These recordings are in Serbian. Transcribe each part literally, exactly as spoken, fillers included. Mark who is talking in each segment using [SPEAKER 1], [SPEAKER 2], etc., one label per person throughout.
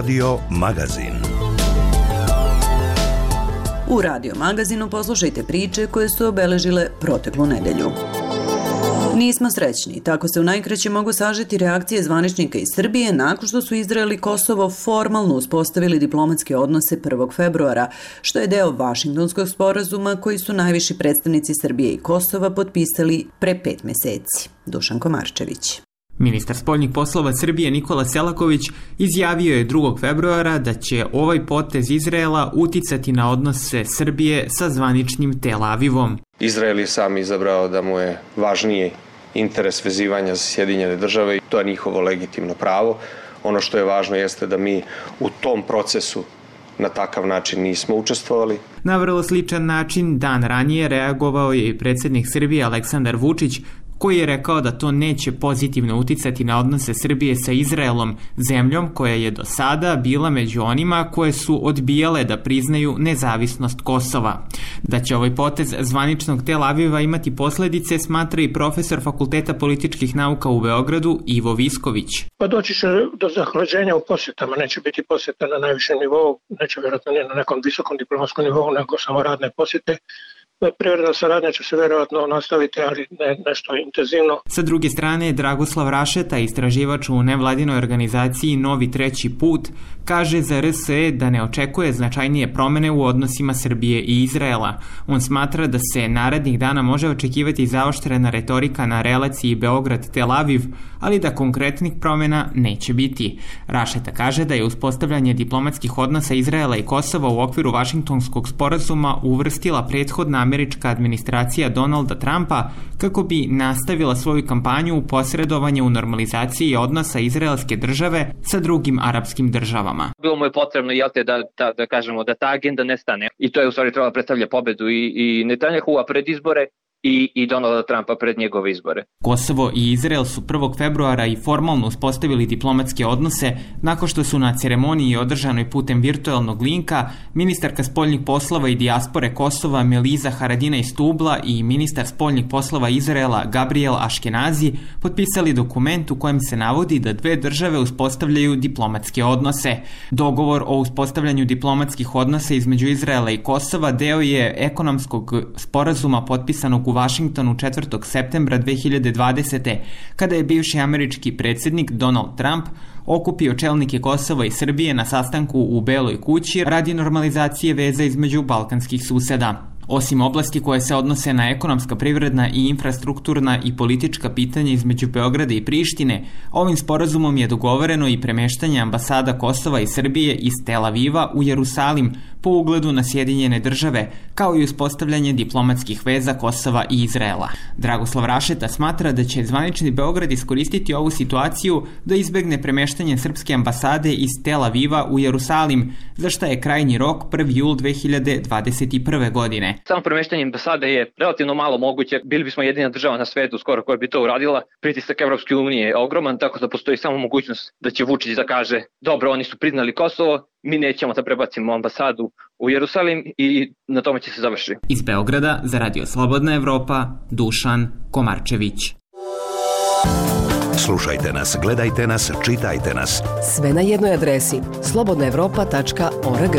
[SPEAKER 1] Radio Magazin.
[SPEAKER 2] U Radio Magazinu poslušajte priče koje su obeležile proteklu nedelju. Nismo srećni, tako se u najkraće mogu sažeti reakcije zvaničnika iz Srbije nakon što su Izrael i Kosovo formalno uspostavili diplomatske odnose prvog februara, što je deo Vašingtonskog sporazuma koji su najviši predstavnici Srbije i Kosova potpisali pre pet meseci. Dušan Komarčević.
[SPEAKER 3] Ministar spoljnih poslova Srbije Nikola Selaković izjavio je drugog februara da će ovaj potez Izraela uticati na odnose Srbije sa zvaničnim Tel Avivom.
[SPEAKER 4] Izrael je sam izabrao da mu je važniji interes vezivanja za Sjedinjene države i to je njihovo legitimno pravo. Ono što je važno jeste da mi u tom procesu na takav način nismo učestvovali.
[SPEAKER 3] Na vrlo sličan način dan ranije reagovao je i predsjednik Srbije Aleksandar Vučić, koji je rekao da to neće pozitivno uticati na odnose Srbije sa Izraelom, zemljom koja je do sada bila među onima koje su odbijale da priznaju nezavisnost Kosova. Da će ovaj potez zvaničnog Tel Aviva imati posledice, smatra i profesor Fakulteta političkih nauka u Beogradu Ivo Visković.
[SPEAKER 5] Pa doći će do zahlađenja u posjetama, neće biti posjeta na najvišem nivou, neće vjerojatno ne na nekom visokom diplomatskom nivou, nego samo radne posjete. Privredna saradnja će se vjerojatno nastaviti, ali ne nešto intenzivno.
[SPEAKER 3] Sa druge strane, Dragoslav Rašeta, istraživač u nevladinoj organizaciji Novi treći put, kaže za R S E da ne očekuje značajnije promene u odnosima Srbije i Izraela. On smatra da se narednih dana može očekivati zaoštrena retorika na relaciji Beograd-Tel Aviv, ali da konkretnih promena neće biti. Rašeta kaže da je uspostavljanje diplomatskih odnosa Izraela i Kosova u okviru Vašingtonskog sporazuma uvrstila prethodna američka administracija Donalda Trumpa kako bi nastavila svoju kampanju u posredovanje u normalizaciji odnosa izraelske države sa drugim arapskim državama.
[SPEAKER 6] Bilo mu je potrebno jel te, da, da, da kažemo da ta agenda nestane i to je u stvari trebalo predstavlja pobedu i, i Netanjahua pred izbore i, i Donalda Trumpa pred njegove izbore.
[SPEAKER 3] Kosovo i Izrael su prvog februara i formalno uspostavili diplomatske odnose nakon što su na ceremoniji održanoj putem virtualnog linka ministarka spoljnih poslova i dijaspore Kosova Meliza Haradinaj Stubla i ministar spoljnih poslova Izraela Gabriel Aškenazi potpisali dokument u kojem se navodi da dve države uspostavljaju diplomatske odnose. Dogovor o uspostavljanju diplomatskih odnosa između Izraela i Kosova deo je ekonomskog sporazuma potpisanog u Vašingtonu četvrtog septembra dve hiljade dvadesete. kada je bivši američki predsjednik Donald Trump okupio čelnike Kosova i Srbije na sastanku u Beloj kući radi normalizacije veza između balkanskih suseda. Osim oblasti koje se odnose na ekonomska, privredna i infrastrukturna i politička pitanja između Beograda i Prištine, ovim sporazumom je dogovoreno i premeštanje ambasada Kosova i Srbije iz Tel Aviva u Jerusalim po ugledu na Sjedinjene države, kao i uspostavljanje diplomatskih veza Kosova i Izraela. Dragoslav Rašeta smatra da će zvanični Beograd iskoristiti ovu situaciju da izbegne premeštanje srpske ambasade iz Tel Aviva u Jerusalim, za šta je krajnji rok prvi jul dve hiljade dvadeset prve. godine.
[SPEAKER 6] Samo premeštanje ambasade je relativno malo moguće. Bili bismo jedina država na svetu skoro koja bi to uradila. Pritisak Evropske unije je ogroman, tako da postoji samo mogućnost da će Vučić da kaže dobro, oni su priznali Kosovo, mi nećemo da prebacimo ambasadu u Jerusalim i na tome će se završiti.
[SPEAKER 3] Iz Beograda za Radio Slobodna Evropa, Dušan Komarčević.
[SPEAKER 1] Slušajte nas, gledajte nas, čitajte nas.
[SPEAKER 7] Sve na jednoj adresi slobodna evropa tačka org.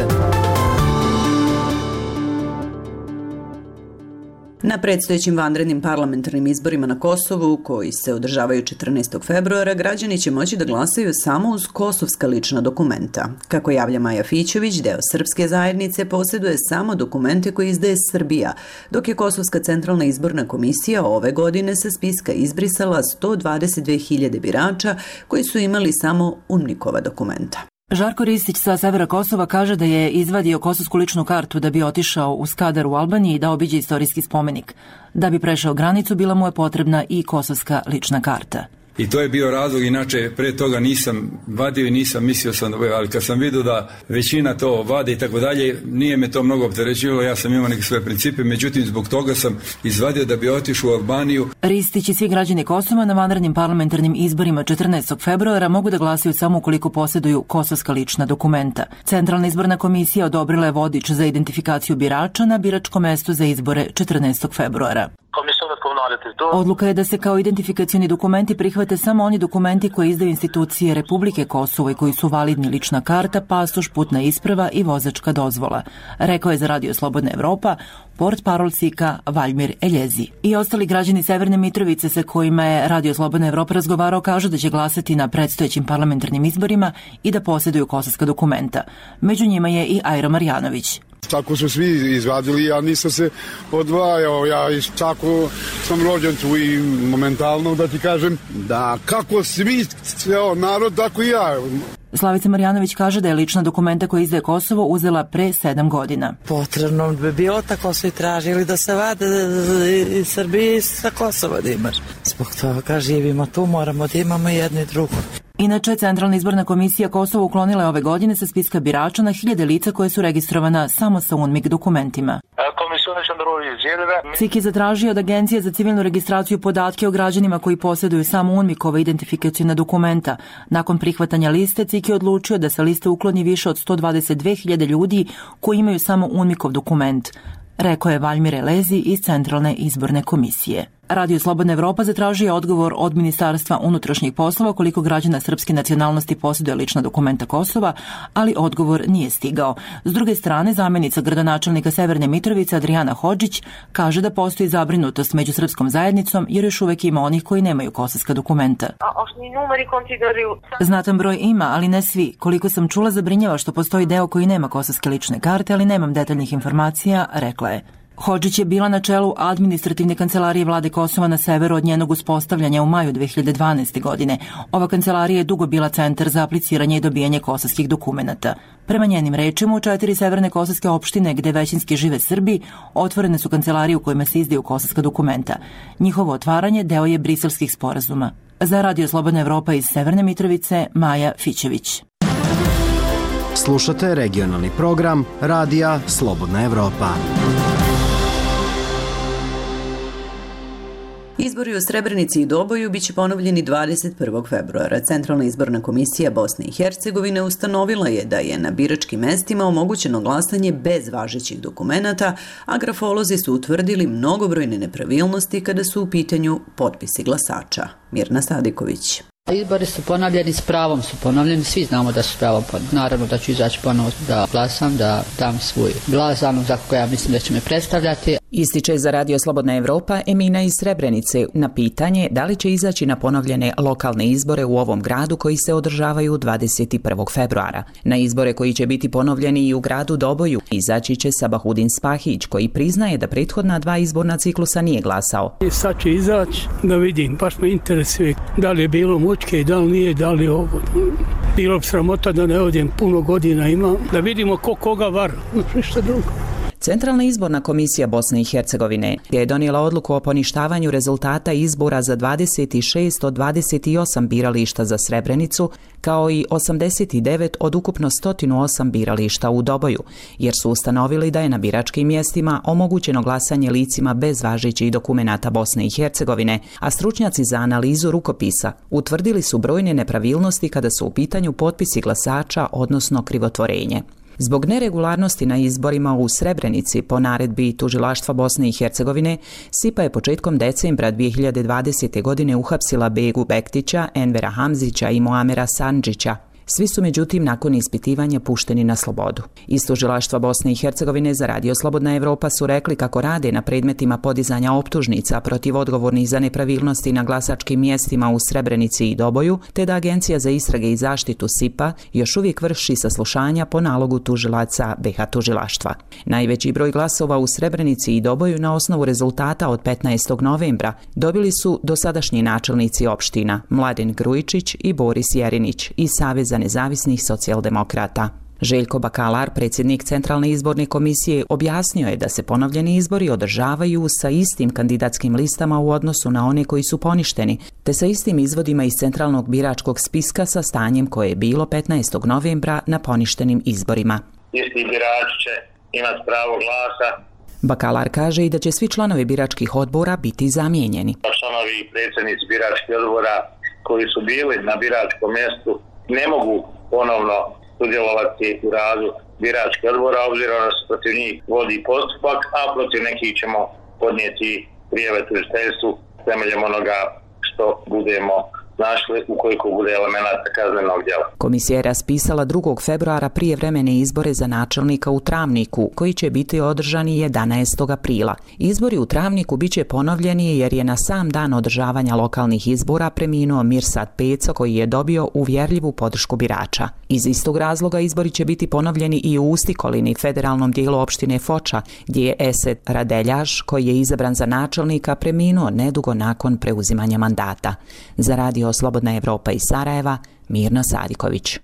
[SPEAKER 2] Na predstojećim vanrednim parlamentarnim izborima na Kosovu, koji se održavaju četrnaestog februara, građani će moći da glasaju samo uz kosovska lična dokumenta. Kako javlja Maja Fićović, deo srpske zajednice posjeduje samo dokumente koje izdaje Srbija, dok je Kosovska centralna izborna komisija ove godine sa spiska izbrisala sto dvadeset dve hiljade birača koji su imali samo UNMIK-ova dokumenta.
[SPEAKER 8] Žarko Ristić sa severa Kosova kaže da je izvadio kosovsku ličnu kartu da bi otišao u Skadar u Albaniji da obiđe istorijski spomenik. Da bi prešao granicu bila mu je potrebna i kosovska lična karta.
[SPEAKER 9] I to je bio razlog, inače pre toga nisam vadio i nisam mislio sam, ali kad sam vidio da većina to vade i tako dalje, nije me to mnogo opterećivalo, ja sam imao neke svoje principe, međutim zbog toga sam izvadio da bi otišao u Albaniju.
[SPEAKER 8] Ristić i svi građani Kosova na vanrednim parlamentarnim izborima četrnaestog februara mogu da glasaju samo ukoliko posjeduju kosovska lična dokumenta. Centralna izborna komisija odobrila je vodič za identifikaciju birača na biračkom mestu za izbore četrnaestog februara.
[SPEAKER 10] Comissão da Comunal raditi to.
[SPEAKER 8] Odluka je da se kao identifikacioni dokumenti prihvate samo oni dokumenti koje izdaju institucije Republike Kosovo i koji su validni lična karta, pasoš, putna isprava i vozačka dozvola, rekao je za Radio Slobodna Evropa portparol SIK-a Valjmir Eljezi. I ostali građani Severne Mitrovice sa kojima je Radio Slobodna Evropa razgovarao kažu da će glasati na predstojećim parlamentarnim izborima i da posjeduju kosovska dokumenta. Među njima je i Ajro Marjanović.
[SPEAKER 11] Tako su svi izvadili, ja nisam se odvajao, ja tako sam rođen tu i momentalno da ti kažem da kako svi, ceo narod, tako i ja.
[SPEAKER 8] Slavica Marjanović kaže da je lična dokumenta koja izdaje Kosovo uzela pre sedam godina.
[SPEAKER 12] Potrebno bi bilo, tako su i tražili da se vade iz Srbije i sa Kosova da imaš. Zbog toga živimo tu, moramo da imamo jedno i drugo.
[SPEAKER 8] Inače, Centralna izborna komisija Kosovo uklonila je ove godine sa spiska birača na hiljade lica koje su registrovana samo sa UNMIK dokumentima. C I K je zatražio od Agencije za civilnu registraciju podatke o građanima koji posjeduju samo UNMIK-ove identifikacijna dokumenta. Nakon prihvatanja liste, C I K je odlučio da sa liste ukloni više od sto dvadeset dve hiljade ljudi koji imaju samo UNMIK-ov dokument, rekao je Valjmir Elezi iz Centralne izborne komisije. Radio Slobodna Evropa zatražio odgovor od Ministarstva unutrašnjih poslova koliko građana srpske nacionalnosti posjeduje lična dokumenta Kosova, ali odgovor nije stigao. S druge strane, zamjenica gradonačelnika Severne Mitrovice Adriana Hodžić kaže da postoji zabrinutost među srpskom zajednicom jer još uvek ima onih koji nemaju kosovska dokumenta. Znatan broj ima, ali ne svi. Koliko sam čula, zabrinjava što postoji deo koji nema kosovske lične karte, ali nemam detaljnih informacija, rekla je. Hodžić je bila na čelu administrativne kancelarije vlade Kosova na severu od njenog uspostavljanja u maju dve hiljade dvanaeste. godine. Ova kancelarija je dugo bila centar za apliciranje i dobijanje kosovskih dokumenata. Prema njenim rečima, u četiri severne kosovske opštine gde većinski žive Srbi, otvorene su kancelarije u kojima se izdaju kosovska dokumenta. Njihovo otvaranje deo je briselskih sporazuma. Za Radio Slobodna Evropa iz Severne Mitrovice, Maja Fićević.
[SPEAKER 13] Slušate regionalni program Radija Slobodna Evropa.
[SPEAKER 2] Izbori u Srebrenici i Doboju biće ponovljeni dvadeset prvog februara. Centralna izborna komisija Bosne i Hercegovine ustanovila je da je na biračkim mestima omogućeno glasanje bez važećih dokumenata, a grafolozi su utvrdili mnogobrojne nepravilnosti kada su u pitanju potpisi glasača. Mirna Sadiković.
[SPEAKER 14] Izbori su ponavljeni, s pravom su ponavljeni, svi znamo da su pravom ponavljeni. Naravno da ću izaći ponovo da glasam, da dam svoj glas za onog za koga ja mislim da će me predstavljati.
[SPEAKER 15] Ističe za Radio Slobodna Evropa Emina iz Srebrenice na pitanje da li će izaći na ponovljene lokalne izbore u ovom gradu koji se održavaju dvadeset prvog februara. Na izbore koji će biti ponovljeni i u gradu Doboju izaći će Sabahudin Spahić koji priznaje da prethodna dva izborna ciklusa nije glasao.
[SPEAKER 16] Sad će izaći da vidim, baš me interesuje da li je bilo mučke i da li nije, da li ovo. Bilo bi sramota da ne odem, puno godina imam, da vidimo ko koga vara, ništa drugo.
[SPEAKER 15] Centralna izborna komisija Bosne i Hercegovine je donijela odluku o poništavanju rezultata izbora za dvadeset šest od dvadeset osam birališta za Srebrenicu, kao i osamdeset devet od ukupno sto osam birališta u Doboju, jer su ustanovili da je na biračkim mjestima omogućeno glasanje licima bez važećih dokumenata Bosne i Hercegovine, a stručnjaci za analizu rukopisa utvrdili su brojne nepravilnosti kada su u pitanju potpisi glasača, odnosno krivotvorenje. Zbog neregularnosti na izborima u Srebrenici po naredbi Tužilaštva Bosne i Hercegovine, S I P A je početkom decembra dvije hiljade dvadesete. godine uhapsila Begu Bektića, Envera Hamzića i Muamera Sandžića. Svi su međutim nakon ispitivanja pušteni na slobodu. Iz Tužilaštva Bosne i Hercegovine za Radio Slobodna Evropa su rekli kako rade na predmetima podizanja optužnica protiv odgovornih za nepravilnosti na glasačkim mjestima u Srebrenici i Doboju, te da Agencija za istrage i zaštitu S I P A još uvijek vrši saslušanja po nalogu tužilaca B H tužilaštva. Najveći broj glasova u Srebrenici i Doboju na osnovu rezultata od petnaestog novembra dobili su dosadašnji načelnici opština Mladen Grujičić i Boris Jerinić iz Saveza nezavisnih socijaldemokrata. Željko Bakalar, predsjednik Centralne izborne komisije, objasnio je da se ponovljeni izbori održavaju sa istim kandidatskim listama u odnosu na one koji su poništeni, te sa istim izvodima iz centralnog biračkog spiska sa stanjem koje je bilo petnaestog novembra na poništenim izborima.
[SPEAKER 10] Isti birač će imati pravo glasa.
[SPEAKER 15] Bakalar kaže i da će svi članovi biračkih odbora biti zamijenjeni.
[SPEAKER 10] Članovi i predsjednici biračkih odbora koji su bili na biračkom mjestu ne mogu ponovno sudjelovati u radu biračkih odbora, obzirom da se protiv njih vodi postupak, a protiv nekih ćemo podnijeti prijave tužiteljstvu temeljem onoga što budemo našli ukoliko bude elemenata kaznenog djela.
[SPEAKER 15] Komisija je raspisala drugog februara prijevremene izbore za načelnika u Travniku, koji će biti održani jedanaestog aprila. Izbori u Travniku biće ponovljeni jer je na sam dan održavanja lokalnih izbora preminuo Mirsad Peco, koji je dobio uvjerljivu podršku birača. Iz istog razloga izbori će biti ponovljeni i u Ustikolini, federalnom dijelu opštine Foča, gdje je Esed Radeljaš, koji je izabran za načelnika, preminuo nedugo nakon preuzimanja mandata. Za Radio Slobodna Evropa iz Sarajeva, Mirna Sadiković.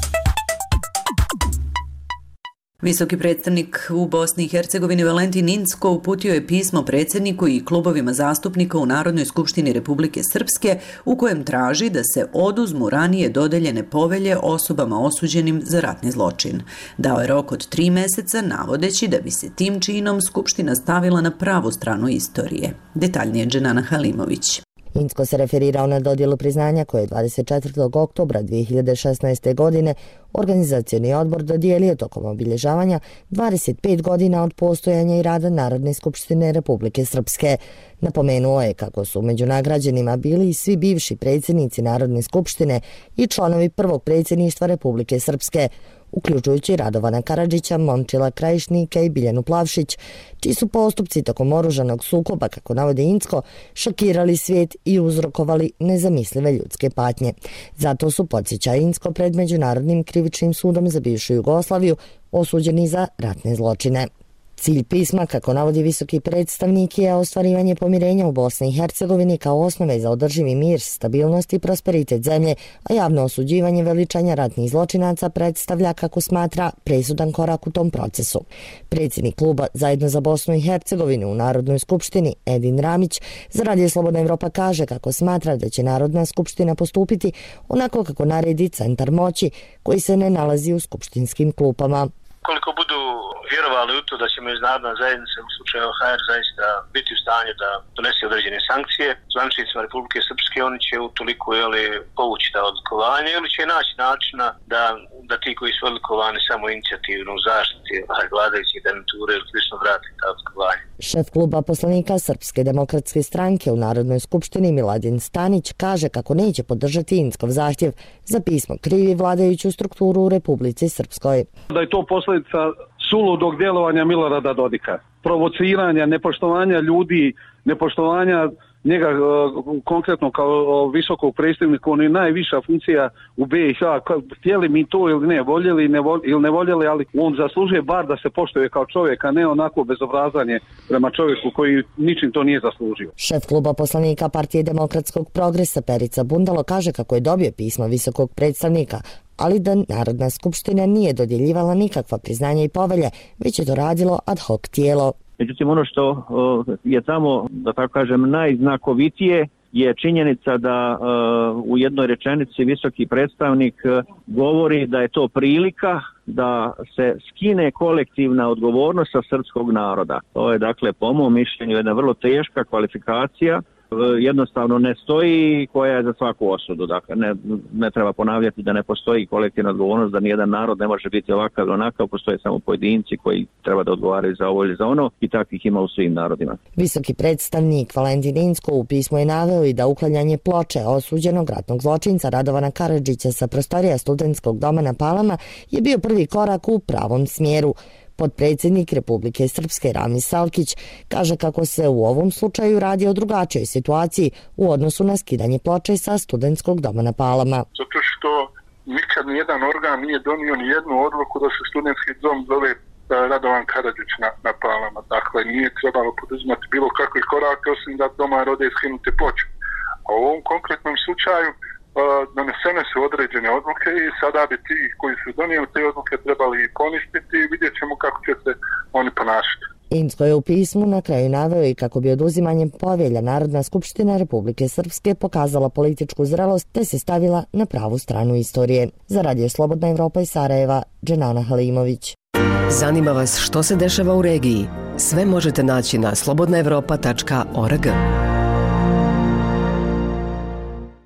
[SPEAKER 2] Visoki predstavnik u Bosni i Hercegovini Valentin Incko uputio je pismo predsjedniku i klubovima zastupnika u Narodnoj skupštini Republike Srpske u kojem traži da se oduzmu ranije dodeljene povelje osobama osuđenim za ratni zločin. Dao je rok od tri meseca, navodeći da bi se tim činom Skupština stavila na pravu stranu istorije. Detaljnije Dženana Halimović.
[SPEAKER 17] Incko se referirao na dodjelu priznanja koje je dvadeset četvrtog oktobra dvije hiljade šesnaeste. godine organizacioni odbor dodijelio tokom obilježavanja dvadeset pet godina od postojanja i rada Narodne skupštine Republike Srpske. Napomenuo je kako su među nagrađenima bili i svi bivši predsjednici Narodne skupštine i članovi prvog predsjedništva Republike Srpske, uključujući Radovana Karadžića, Momčila Krajišnika i Biljanu Plavšić, čiji su postupci tokom oružanog sukoba, kako navode Incko, šokirali svijet i uzrokovali nezamislive ljudske patnje. Zato su, podsjeća Incko, pred Međunarodnim krivičnim sudom za bivšu Jugoslaviju osuđeni za ratne zločine. Cilj pisma, kako navodi visoki predstavnik, je ostvarivanje pomirenja u Bosni i Hercegovini kao osnove za održivi mir, stabilnost i prosperitet zemlje, a javno osuđivanje veličanja ratnih zločinaca predstavlja, kako smatra, presudan korak u tom procesu. Predsjednik kluba Zajedno za Bosnu i Hercegovinu u Narodnoj skupštini, Edin Ramić, za Radio Slobodna Evropa kaže kako smatra da će Narodna skupština postupiti onako kako naredi centar moći, koji se ne nalazi u skupštinskim klupama.
[SPEAKER 18] Koliko budu vjerovali u to da će međunarodna zajednica u slučaju O H R zaista biti u stanju da donese određene sankcije zvaničnicima Republike Srpske, oni će utoliko jeli, povući ta odlikovanja ili će naći načina da, da ti koji su odlikovani samo inicijativno u zaštiti vladajućih garniture ili slično vrati ta odlikovanja.
[SPEAKER 17] Šef kluba poslanika Srpske demokratske stranke u Narodnoj skupštini Miladin Stanić kaže kako neće podržati Inckov zahtjev za pismo krivi vladajuću strukturu u Republici Srpskoj.
[SPEAKER 19] Da je to posljedica suludog djelovanja Milorada Dodika, provociranja, nepoštovanja ljudi, nepoštovanja njega konkretno kao visokog predstavnika, on je najviša funkcija u B i H, htjeli mi to ili ne, voljeli ili ne voljeli, ali on zaslužuje bar da se poštuje kao čovjek, a ne onako bezobrazanje prema čovjeku koji ničim to nije zaslužio.
[SPEAKER 17] Šef kluba poslanika Partije demokratskog progresa Perica Bundalo kaže kako je dobio pismo visokog predstavnika, ali da Narodna skupština nije dodjeljivala nikakva priznanja i povelje, već je to radilo ad hoc tijelo.
[SPEAKER 20] Međutim, ono što uh, je tamo, da tako kažem, najznakovitije je činjenica da uh, u jednoj rečenici visoki predstavnik uh, govori da je to prilika da se skine kolektivna odgovornost sa srpskog naroda. To je, dakle, po mom mišljenju jedna vrlo teška kvalifikacija, jednostavno ne stoji, koja je za svaku osudu. Dakle, ne, ne treba ponavljati da ne postoji kolektivna odgovornost, da nijedan narod ne može biti ovakav ili onakav, postoje samo pojedinci koji treba da odgovaraju za ovo ili za ono i takvih ima u svim narodima.
[SPEAKER 17] Visoki predstavnik Valentin Incko u pismu je naveo i da uklanjanje ploče osuđenog ratnog zločinca Radovana Karadžića sa prostorija studentskog doma na Palama je bio prvi korak u pravom smjeru. Potpredsjednik Republike Srpske Rami Salkić kaže kako se u ovom slučaju radi o drugačijoj situaciji u odnosu na skidanje ploče sa studentskog doma na Palama.
[SPEAKER 21] Zato što nikad nijedan organ nije donio ni jednu odluku da se studentski dom zove Radovan Karadžić na, na Palama. Dakle, nije trebalo poduzimati bilo kakve korake osim da doma rode skinuti ploču. A u ovom konkretnom slučaju donesene su određene odluke i sada bi ti koji su donijeli te odluke trebali poništiti i vidjet ćemo kako će se oni ponašati.
[SPEAKER 17] Incko je u pismu na kraju naveo i kako bi oduzimanjem povelja Narodna skupština Republike Srpske pokazala političku zrelost te se stavila na pravu stranu istorije. Za Radio Slobodna Evropa iz Sarajeva, Dženana Halimović.
[SPEAKER 7] Zanima vas što se dešava u regiji? Sve možete naći na slobodna evropa tačka org.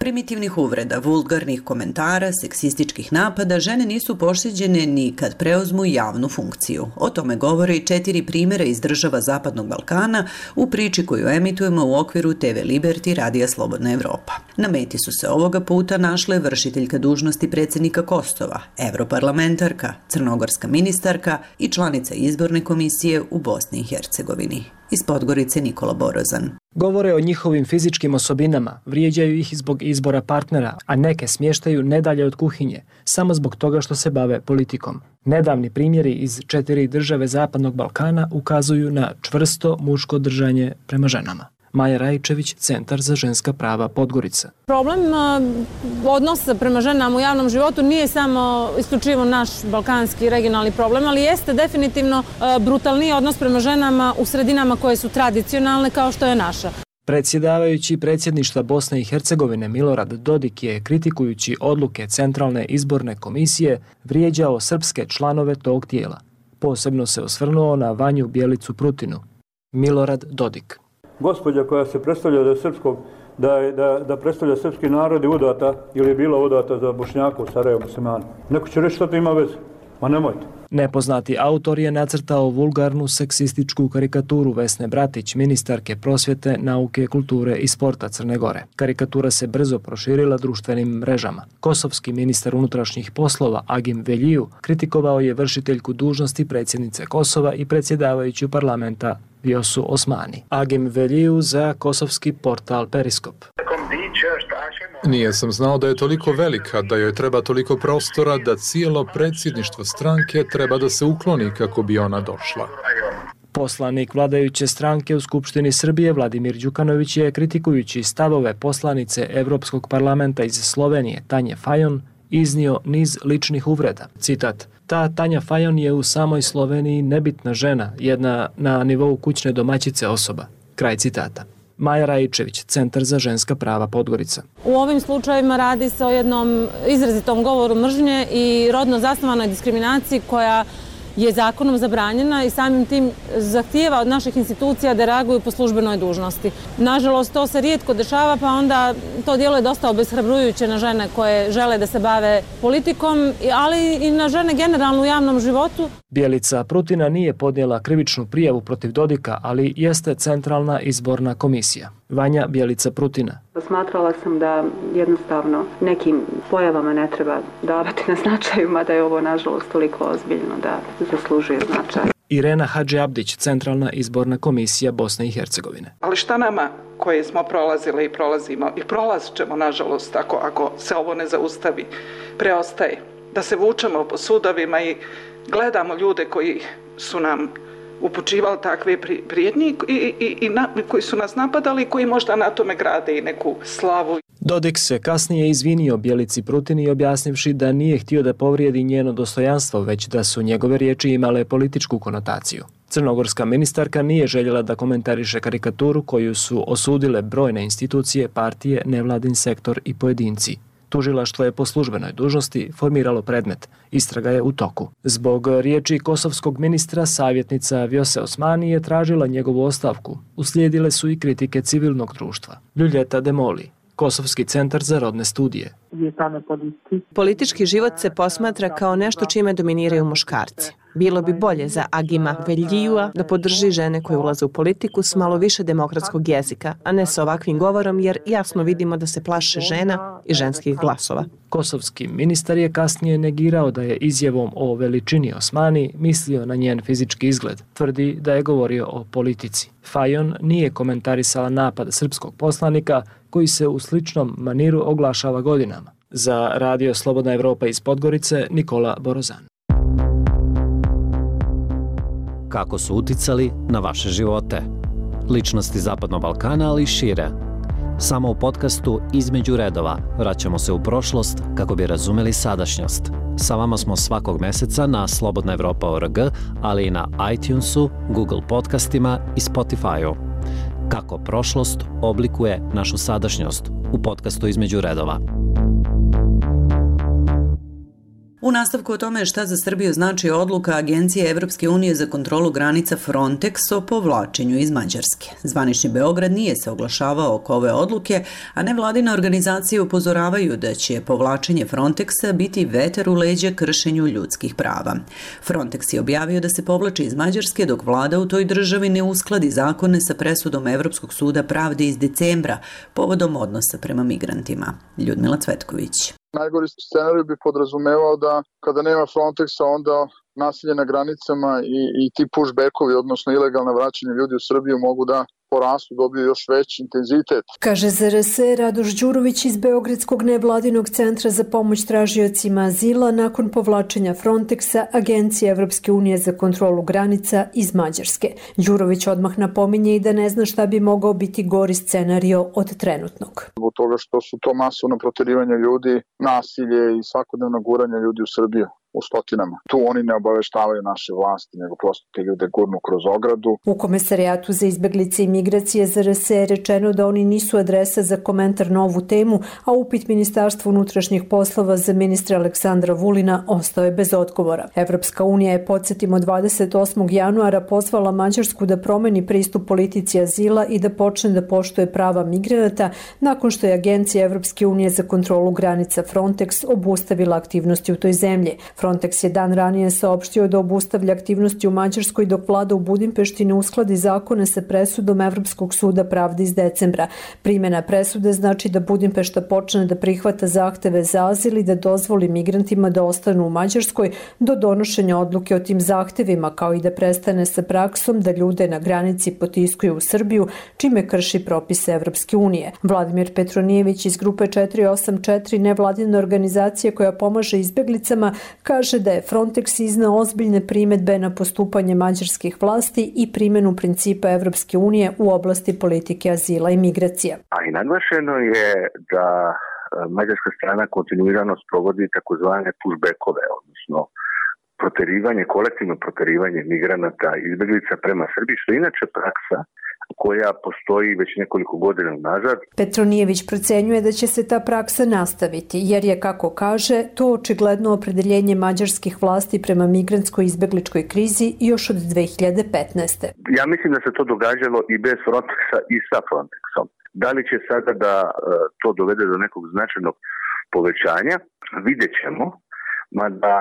[SPEAKER 2] Primitivnih uvreda, vulgarnih komentara, seksističkih napada žene nisu pošteđene ni kad preuzmu javnu funkciju. O tome govore i četiri primjera iz država Zapadnog Balkana u priči koju emitujemo u okviru te ve Liberty Radija Slobodna Evropa. Na meti su se ovoga puta našle vršiteljka dužnosti predsjednika Kosova, evroparlamentarka, crnogorska ministarka i članica izborne komisije u Bosni i Hercegovini. Iz Podgorice Nikola Borozan.
[SPEAKER 4] Govore o njihovim fizičkim osobinama, vrijeđaju ih zbog izbora partnera, a neke smještaju nedalje od kuhinje, samo zbog toga što se bave politikom. Nedavni primjeri iz četiri države Zapadnog Balkana ukazuju na čvrsto muško držanje prema ženama. Maja Rajčević, Centar za ženska prava Podgorica.
[SPEAKER 22] Problem odnosa prema ženama u javnom životu nije samo isključivo naš balkanski regionalni problem, ali jeste definitivno brutalniji odnos prema ženama u sredinama koje su tradicionalne kao što je naša.
[SPEAKER 4] Predsjedavajući predsjedništva Bosne i Hercegovine Milorad Dodik je, kritikujući odluke Centralne izborne komisije, vrijeđao srpske članove tog tijela. Posebno se osvrnuo na Vanju Bjelicu Prutinu. Milorad Dodik.
[SPEAKER 23] Gospođa koja se predstavlja da srpskog, da, je, da, da predstavlja srpski narod je udata ili je bila udata za Bošnjaka u Sarajevu muslimana. Neko će reći što to ima veze. Ma nemojte.
[SPEAKER 4] Nepoznati autor je nacrtao vulgarnu seksističku karikaturu Vesne Bratić, ministarke prosvjete, nauke, kulture i sporta Crne Gore. Karikatura se brzo proširila društvenim mrežama. Kosovski ministar unutrašnjih poslova Agim Veljiju kritikovao je vršiteljku dužnosti predsjednice Kosova i predsjedavajuću parlamenta Vjosu Osmani. Agim Veljiju za kosovski portal Periskop.
[SPEAKER 24] Nije sam znao da je toliko velika, da joj treba toliko prostora, da cijelo predsjedništvo stranke treba da se ukloni kako bi ona došla.
[SPEAKER 4] Poslanik vladajuće stranke u Skupštini Srbije Vladimir Đukanović je, kritikujući stavove poslanice Evropskog parlamenta iz Slovenije Tanje Fajon, iznio niz ličnih uvreda. Citat: "Ta Tanja Fajon je u samoj Sloveniji nebitna žena, jedna na nivou kućne domaćice osoba." Kraj citata. Maja Rajčević, Centar za ženska prava Podgorica.
[SPEAKER 22] U ovim slučajevima radi se o jednom izrazitom govoru mržnje i rodno zasnovanoj diskriminaciji koja je zakonom zabranjena i samim tim zahtijeva od naših institucija da reaguju po službenoj dužnosti. Nažalost, to se rijetko dešava, pa onda to djeluje dosta obeshrabrujuće na žene koje žele da se bave politikom, ali i na žene generalno u javnom životu.
[SPEAKER 4] Bjelica Prutina nije podnijela krivičnu prijavu protiv Dodika, ali jeste Centralna izborna komisija. Vanja Bjelica Prutina.
[SPEAKER 25] Smatrala sam da jednostavno nekim pojavama ne treba davati na značaju, mada je ovo nažalost toliko ozbiljno da zaslužuje značaj.
[SPEAKER 4] Irena Hadži Abdić, Centralna izborna komisija Bosne i Hercegovine.
[SPEAKER 26] Ali šta nama koji smo prolazili i prolazimo i prolazit ćemo nažalost ako, ako se ovo ne zaustavi, preostaje da se vučemo po sudovima i gledamo ljude koji su nam upućivali takve prijetnje i, i, i na, koji su nas napadali i koji možda na tome grade i neku slavu.
[SPEAKER 4] Dodik se kasnije izvinio Bjelici Prutini objasnivši da nije htio da povrijedi njeno dostojanstvo, već da su njegove riječi imale političku konotaciju. Crnogorska ministarka nije željela da komentariše karikaturu koju su osudile brojne institucije, partije, nevladin sektor i pojedinci. Tužilaštvo je po službenoj dužnosti formiralo predmet. Istraga je u toku. Zbog riječi kosovskog ministra, savjetnica Vjose Osmani je tražila njegovu ostavku. Uslijedile su i kritike civilnog društva. Ljuljeta Demoli, Kosovski centar za rodne studije.
[SPEAKER 27] Politički život se posmatra kao nešto čime dominiraju muškarci. Bilo bi bolje za Agima Veljijua da podrži žene koje ulaze u politiku s malo više demokratskog jezika, a ne s ovakvim govorom, jer jasno vidimo da se plaše žena i ženskih glasova.
[SPEAKER 4] Kosovski ministar je kasnije negirao da je izjavom o veličini Osmani mislio na njen fizički izgled. Tvrdi da je govorio o politici. Fajon nije komentarisala napad srpskog poslanika koji se u sličnom maniru oglašava godinama. Za Radio Slobodna Evropa iz Podgorice, Nikola Borozan.
[SPEAKER 28] Kako su uticali na vaše živote? Ličnosti Zapadnog Balkana, ali i šire. Samo u podcastu Između redova vraćamo se u prošlost kako bi razumeli sadašnjost. Sa vama smo svakog meseca na slobodna evropa tačka org, ali i na iTunesu, Google podcastima i Spotifyu. Kako prošlost oblikuje našu sadašnjost u podcastu Između redova.
[SPEAKER 2] U nastavku o tome šta za Srbiju znači odluka Agencije Evropske unije za kontrolu granica Frontex o povlačenju iz Mađarske. Zvanični Beograd nije se oglašavao oko ove odluke, a nevladine organizacije upozoravaju da će povlačenje Frontexa biti vetar u leđa kršenju ljudskih prava. Frontex je objavio da se povlači iz Mađarske dok vlada u toj državi ne uskladi zakone sa presudom Evropskog suda pravde iz decembra povodom odnosa prema migrantima. Ljudmila Cvetković.
[SPEAKER 21] Najgori scenarij bi podrazumevao da kada nema Frontexa onda nasilje na granicama i, i ti pushbackovi, odnosno ilegalna vraćanje ljudi u Srbiju mogu da porastu, dobiju još veći intenzitet.
[SPEAKER 1] Kaže Z R S Radoš Đurović iz Beogradskog nevladinog centra za pomoć tražiocima azila nakon povlačenja Frontexa Agencije Evropske unije za kontrolu granica iz Mađarske. Đurović odmah napominje i da ne zna šta bi mogao biti gori scenario od trenutnog.
[SPEAKER 21] Zbog toga što su to masovno proterivanje ljudi, nasilje i svakodnevno guranje ljudi u Srbiju u stotinama. Tu oni ne obaveštavaju naše vlasti, nego prosto te ljude gurnu kroz ogradu.
[SPEAKER 1] U Komesarijatu za izbeglice i migracije Z R S je rečeno da oni nisu adresa za komentar na ovu temu, a upit Ministarstva unutrašnjih poslova za ministra Aleksandra Vulina ostao je bez odgovora. Evropska unija je, podsjetimo, dvadeset osmog januara pozvala Mađarsku da promeni pristup politici azila i da počne da poštuje prava migranata nakon što je Agencija Evropske unije za kontrolu granica Frontex obustavila aktivnosti u toj zemlji. Frontex je dan ranije saopštio da obustavlja aktivnosti u Mađarskoj dok vlada u Budimpešti ne uskladi zakone sa presudom Evropskog suda pravde iz decembra. Primjena presude znači da Budimpešta počne da prihvata zahteve za azil i da dozvoli migrantima da ostanu u Mađarskoj do donošenja odluke o tim zahtevima, kao i da prestane sa praksom da ljude na granici potiskuju u Srbiju, čime krši propise Evropske unije. Vladimir Petronijević iz grupe četiri osam četiri, nevladine organizacije koja pomaže izbeglicama, kaže da je Frontex iznao ozbiljne primedbe na postupanje mađarskih vlasti i primjenu principa Evropske unije u oblasti politike azila i migracija.
[SPEAKER 10] A i naglašeno je da mađarska strana kontinuirano sprovodi takozvane pushbackove, odnosno proterivanje, kolektivno proterivanje migranata i izbeglica prema Srbiji, što je inače praksa koja postoji već nekoliko godina nazad.
[SPEAKER 1] Petronijević procenjuje da će se ta praksa nastaviti, jer je, kako kaže, to očigledno opredeljenje mađarskih vlasti prema migrantskoj izbegličkoj krizi još od dve hiljade petnaeste.
[SPEAKER 10] Ja mislim da se to događalo i bez Frontexa i sa Frontexom. Da li će sada da to dovede do nekog značajnog povećanja, vidjet ćemo, mada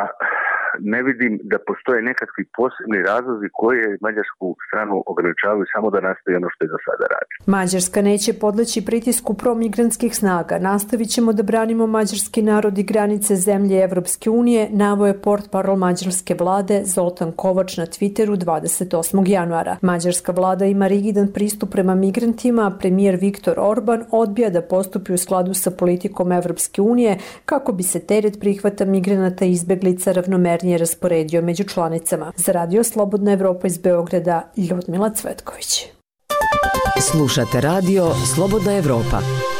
[SPEAKER 10] ne vidim da postoje nekakvi posebni razlozi koje mađarsku stranu ograničavaju samo da nastavi ono što je do sada radi.
[SPEAKER 1] Mađarska neće podleći pritisku promigrantskih snaga. Nastavit ćemo da branimo mađarski narod i granice zemlje Evropske unije, naveo je portparol mađarske vlade Zoltan Kovač na Twitteru dvadeset osmog januara. Mađarska vlada ima rigidan pristup prema migrantima, a premijer Viktor Orban odbija da postupi u skladu sa politikom Evropske unije kako bi se teret prihvata migranata i izbeglica ravnomerno je rasporedio među članicama. Za Radio Slobodna Evropa iz Beograda, Ljudmila Cvetković.
[SPEAKER 7] Slušate Radio Slobodna Evropa.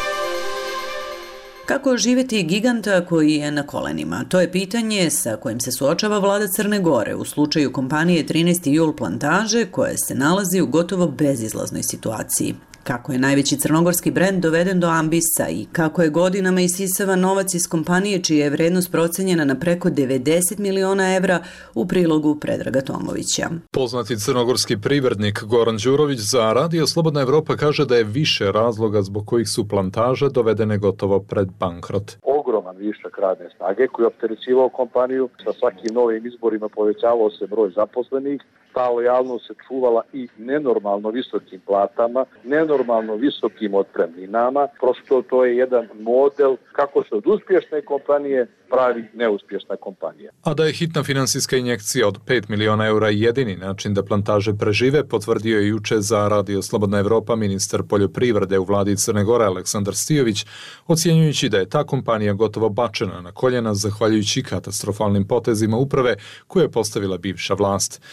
[SPEAKER 2] Kako oživjeti giganta koji je na kolenima? To je pitanje sa kojim se suočava vlada Crne Gore u slučaju kompanije trinaesti jul plantaže koja se nalazi u gotovo bezizlaznoj situaciji. Kako je najveći crnogorski brend doveden do ambisa i kako je godinama isisava novac iz kompanije čija je vrednost procenjena na preko devedeset miliona evra u prilogu Predraga Tomovića.
[SPEAKER 24] Poznati crnogorski privrednik Goran Đurović za Radio Slobodna Evropa kaže da je više razloga zbog kojih su plantaže dovedene gotovo pred bankrot.
[SPEAKER 3] Ogroman višak radne snage koji je opterećivao kompaniju, sa svakim novim izborima povećavao se broj zaposlenih, ta lojalnost se čuvala i nenormalno visokim platama, nenormalno visokim otpremninama. Prosto to je jedan model kako se od uspješne kompanije pravi neuspješna kompanija.
[SPEAKER 24] A da je hitna finansijska injekcija od pet miliona eura jedini način da plantaže prežive, potvrdio je juče za Radio Slobodna Evropa ministar poljoprivrede u vladi Crne Gore Aleksandar Stijović, ocjenjujući da je ta kompanija gotovo bačena na koljena zahvaljujući katastrofalnim potezima uprave koje je postavila bivša vlast. Ministar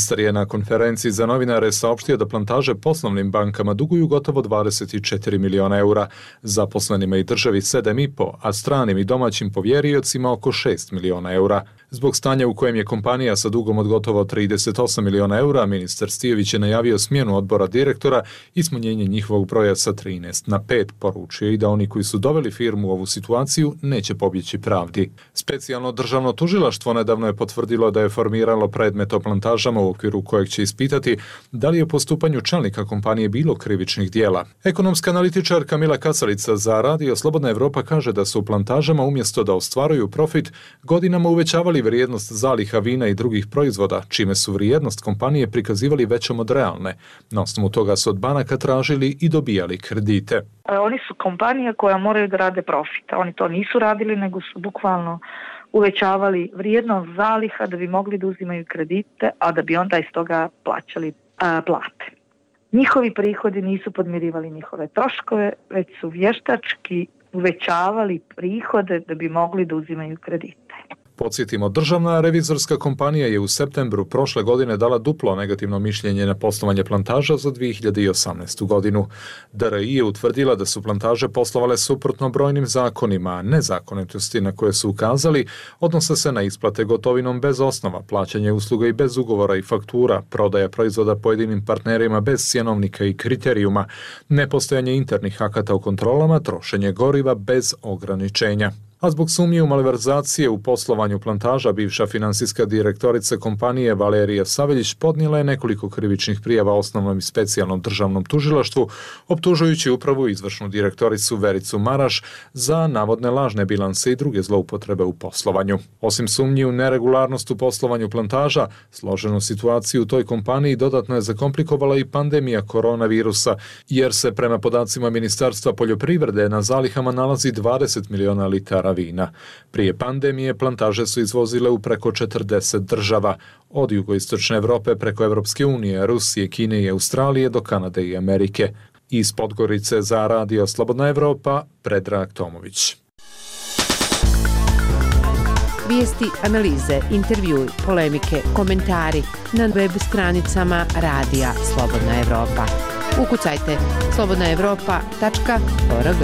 [SPEAKER 24] Ministar je na konferenciji za novinare saopštio da plantaže poslovnim bankama duguju gotovo dvadeset četiri miliona eura, zaposlenima i državi sedam i po, a stranim i domaćim povjeriocima oko šest miliona eura. Zbog stanja u kojem je kompanija sa dugom od gotovo trideset osam miliona eura, ministar Stijović je najavio smjenu odbora direktora i smanjenje njihovog broja sa trinaest na pet, poručio i da oni koji su doveli firmu u ovu situaciju neće pobjeći pravdi. Specijalno državno tužilaštvo nedavno je potvrdilo da je formiralo predmet o plantažama u okviru kojeg će ispitati da li je u postupanju čelnika kompanije bilo krivičnih dijela. Ekonomska analitičarka Mila Kasalica za Radio Slobodna Evropa kaže da su u plantažama umjesto da ostvaruju profit godinama uvećavali vrijednost zaliha vina i drugih proizvoda, čime su vrijednost kompanije prikazivali većom od realne. Na osnovu toga su od banaka tražili i dobijali kredite.
[SPEAKER 5] Oni su kompanija koja moraju da rade profit. Oni to nisu radili, nego su bukvalno uvećavali vrijednost zaliha da bi mogli da uzimaju kredite, a da bi onda iz toga plaćali a, plate. Njihovi prihodi nisu podmirivali njihove troškove, već su vještački uvećavali prihode da bi mogli da uzimaju kredite.
[SPEAKER 24] Podsjetimo, državna revizorska kompanija je u septembru prošle godine dala duplo negativno mišljenje na poslovanje plantaža za dvije hiljade osamnaestu. godinu. D R I je utvrdila da su plantaže poslovale suprotno brojnim zakonima, a nezakonitosti na koje su ukazali odnose se na isplate gotovinom bez osnova, plaćanje usluga i bez ugovora i faktura, prodaja proizvoda pojedinim partnerima bez cjenovnika i kriterijuma, nepostojanje internih akata u kontrolama, trošenje goriva bez ograničenja. A zbog sumnje u malverzacije u poslovanju plantaža, bivša finansijska direktorica kompanije Valerija Saveljić podnijela je nekoliko krivičnih prijava osnovnom i specijalnom državnom tužilaštvu, optužujući upravu izvršnu direktoricu Vericu Maraš za navodne lažne bilanse i druge zloupotrebe u poslovanju. Osim sumnji u neregularnost u poslovanju plantaža, složenu situaciju u toj kompaniji dodatno je zakomplikovala i pandemija koronavirusa, jer se prema podacima Ministarstva poljoprivrede na zalihama nalazi dvadeset miliona litara vina. Prije pandemije plantaže su izvozile u preko četrdeset država, od jugoistočne Evrope preko Evropske unije, Rusije, Kine i Australije do Kanade i Amerike. Iz Podgorice za Radio Slobodna Evropa, Predrag Tomović.
[SPEAKER 6] Vijesti, analize, intervjui, polemike, komentari na web stranicama Radija Slobodna Evropa. Ukucajte slobodna evropa tačka org.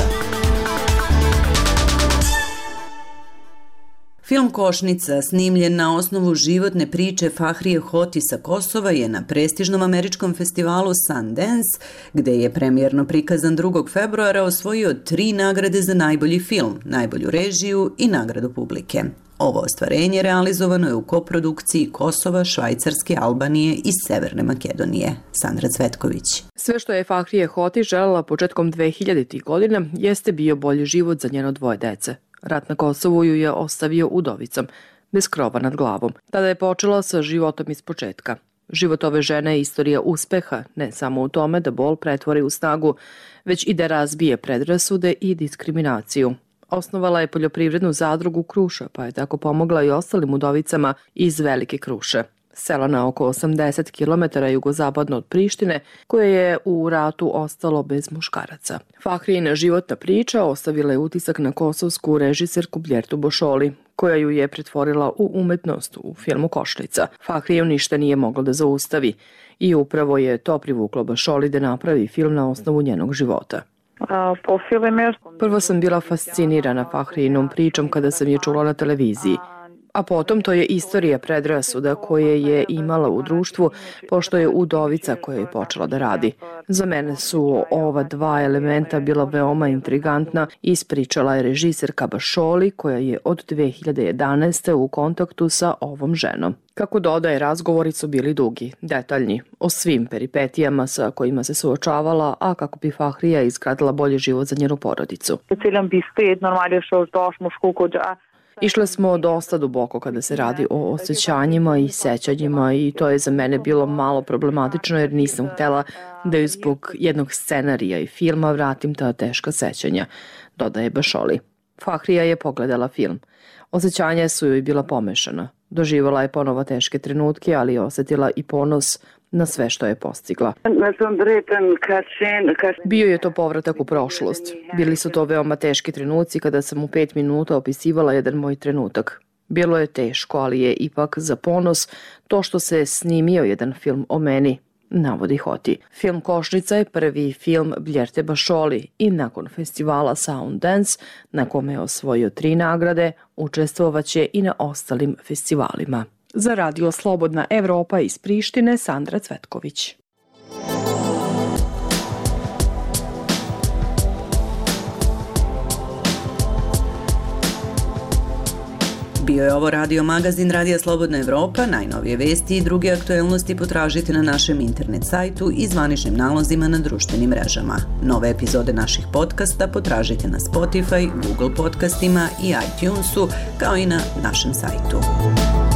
[SPEAKER 2] Film Košnica, snimljen na osnovu životne priče Fahrije Hoti sa Kosova, je na prestižnom američkom festivalu Sundance, gde je premijerno prikazan drugog februara, osvojio tri nagrade za najbolji film, najbolju režiju i nagradu publike. Ovo ostvarenje realizovano je u koprodukciji Kosova, Švajcarske, Albanije i Severne Makedonije. Sandra Cvetković.
[SPEAKER 8] Sve što je Fahrije Hoti želela početkom dve hiljaditih godina jeste bio bolji život za njeno dvoje dece. Rat na Kosovu ju je ostavio udovicom, bez krova nad glavom. Tada je počela sa životom iz početka. Život ove žene je istorija uspeha, ne samo u tome da bol pretvori u snagu, već i da razbije predrasude i diskriminaciju. Osnovala je poljoprivrednu zadrugu Kruša, pa je tako pomogla i ostalim udovicama iz Velike Kruše, sela na oko osamdeset kilometara jugozapadno od Prištine, koje je u ratu ostalo bez muškaraca. Fahrijina životna priča ostavila je utisak na kosovsku režiserku Bljertu Bošoli, koja ju je pretvorila u umetnost u filmu Košnica. Fahriju ništa nije moglo da zaustavi i upravo je to privuklo Bošoli da napravi film na osnovu njenog života. Prvo sam bila fascinirana Fahrijinom pričom kada sam je čula na televiziji, a potom to je istorija predrasuda koje je imala u društvu, pošto je udovica koja je počela da radi. Za mene su ova dva elementa bila veoma intrigantna, ispričala je režiserka Bošoli, koja je od dve hiljade jedanaeste. u kontaktu sa ovom ženom. Kako dodaje, razgovori su bili dugi, detaljni, o svim peripetijama sa kojima se suočavala, a kako bi Fahrija izgradila bolji život za njenu porodicu. Išle smo dosta duboko kada se radi o osjećanjima i sećanjima i to je za mene bilo malo problematično jer nisam htjela da ju zbog jednog scenarija i filma vratim ta teška sećanja, dodaje Bošoli. Fahrija je pogledala film. Osjećanja su joj bila pomešana. Doživjela je ponovo teške trenutke, ali je osjetila i ponos na sve što je postigla. Bio je to povratak u prošlost. Bili su to veoma teški trenuci kada sam u pet minuta opisivala jedan moj trenutak. Bilo je teško, ali je ipak za ponos to što se snimio jedan film o meni, navodi Hoti. Film Košnica je prvi film Bljerte Bašoli i nakon festivala Sounddance, na kome je osvojio tri nagrade, učestvovaće i na ostalim festivalima. Za radio Slobodna Evropa iz Prištine, Sandra Cvetković.
[SPEAKER 2] Bio je ovo radio magazin Radija Slobodna Evropa. Najnovije vesti i druge aktuelnosti potražite na našem internet sajtu i zvaničnim nalozima na društvenim mrežama. Nove epizode naših podcasta potražite na Spotify, Google podcastima i iTunesu, kao i na našem sajtu.